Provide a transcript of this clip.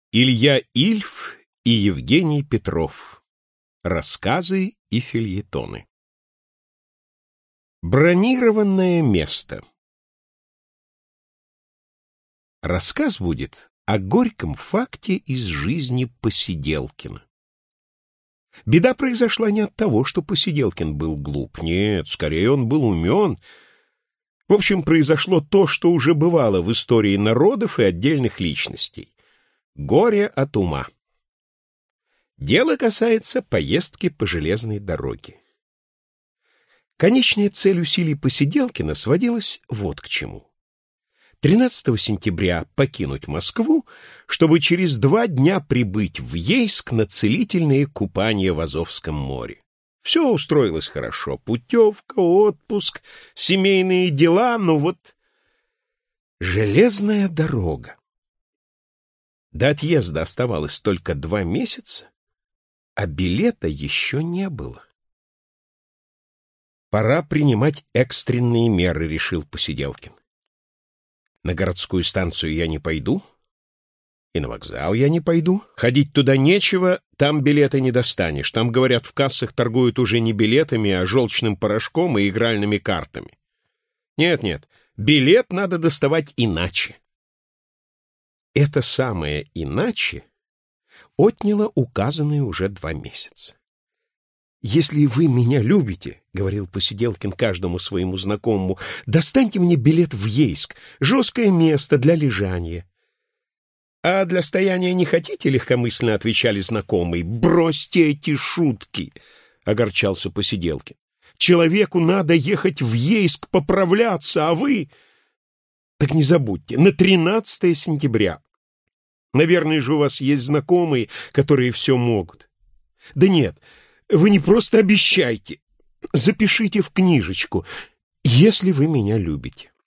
Илья Ильф и Евгений Петров. Рассказы и фельетоны. Бронированное место. Рассказ будет о горьком факте из жизни Посиделкина. Беда произошла не от того, что Посиделкин был глуп. Нет, скорее он был умен. В общем, произошло то, что уже бывало в истории народов и отдельных личностей. Горе от ума. Дело касается поездки по железной дороге. Конечная цель усилий Посиделкина сводилась вот к чему. 13 сентября покинуть Москву, чтобы через 2 дня прибыть в Ейск на целительные купания в Азовском море. Все устроилось хорошо. Путевка, отпуск, семейные дела, но вот железная дорога. До отъезда оставалось только 2 месяца, а билета еще не было. Пора принимать экстренные меры, решил Посиделкин. На городскую станцию я не пойду, и на вокзал я не пойду. Ходить туда нечего, там билеты не достанешь. Там, говорят, в кассах торгуют уже не билетами, а желчным порошком и игральными картами. Нет, билет надо доставать иначе. Это самое «иначе» отняло указанные уже 2 месяца. «Если вы меня любите, — говорил Посиделкин каждому своему знакомому, — достаньте мне билет в Ейск, жесткое место для лежания». «А для стояния не хотите?» — легкомысленно отвечали знакомые. «Бросьте эти шутки!» — огорчался Посиделкин. «Человеку надо ехать в Ейск поправляться, а вы...» «Так не забудьте, на 13 сентября. Наверное же у вас есть знакомые, которые все могут». «Да нет, вы не просто обещайте. Запишите в книжечку, если вы меня любите».